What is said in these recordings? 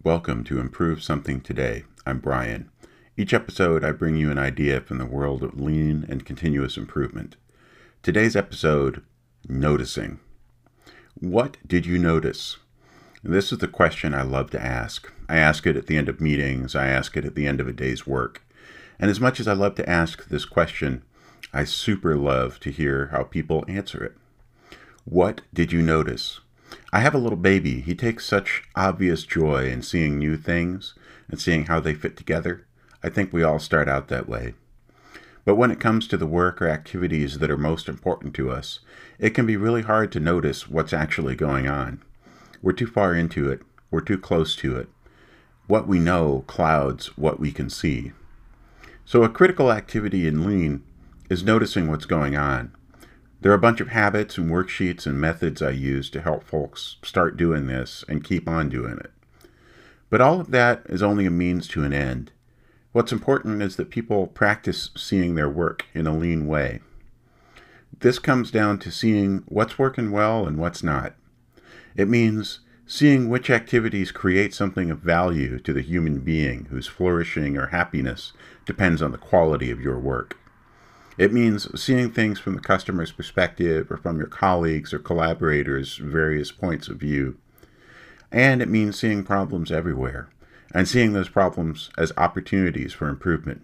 Welcome to Improve Something Today. I'm Brian. Each episode, I bring you an idea from the world of lean and continuous improvement. Today's episode, Noticing. What did you notice? This is the question I love to ask. I ask it at the end of meetings. I ask it at the end of a day's work. And as much as I love to ask this question, I super love to hear how people answer it. What did you notice? I have a little baby. He takes such obvious joy in seeing new things and seeing how they fit together. I think we all start out that way. But when it comes to the work or activities that are most important to us, it can be really hard to notice what's actually going on. We're too far into it. We're too close to it. What we know clouds what we can see. So a critical activity in Lean is noticing what's going on. There are a bunch of habits and worksheets and methods I use to help folks start doing this and keep on doing it. But all of that is only a means to an end. What's important is that people practice seeing their work in a lean way. This comes down to seeing what's working well and what's not. It means seeing which activities create something of value to the human being whose flourishing or happiness depends on the quality of your work. It means seeing things from the customer's perspective or from your colleagues or collaborators' various points of view. And it means seeing problems everywhere and seeing those problems as opportunities for improvement.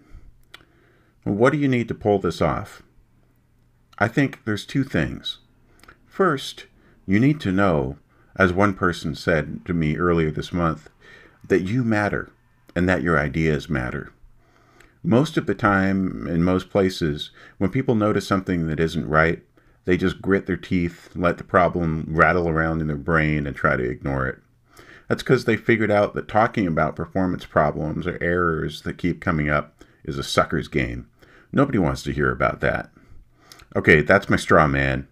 What do you need to pull this off? I think there's two things. First, you need to know, as one person said to me earlier this month, that you matter and that your ideas matter. Most of the time, in most places, when people notice something that isn't right, they just grit their teeth, let the problem rattle around in their brain, and try to ignore it. That's because they figured out that talking about performance problems or errors that keep coming up is a sucker's game. Nobody wants to hear about that. Okay, that's my straw man.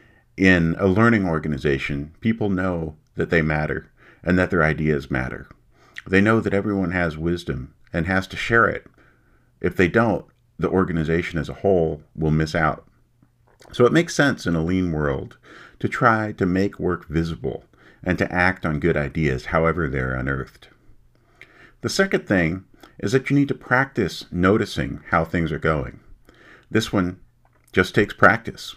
In a learning organization, people know that they matter and that their ideas matter. They know that everyone has wisdom and has to share it. If they don't, the organization as a whole will miss out. So it makes sense in a lean world to try to make work visible and to act on good ideas however they're unearthed. The second thing is that you need to practice noticing how things are going. This one just takes practice.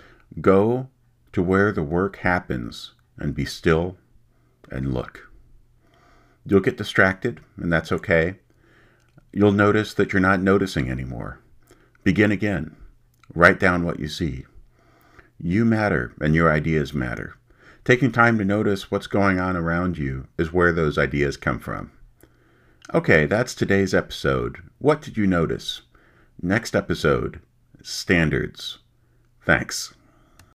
Go to where the work happens and be still and look. You'll get distracted, and that's okay. You'll notice that you're not noticing anymore. Begin again. Write down what you see. You matter, and your ideas matter. Taking time to notice what's going on around you is where those ideas come from. Okay, that's today's episode. What did you notice? Next episode, standards. Thanks.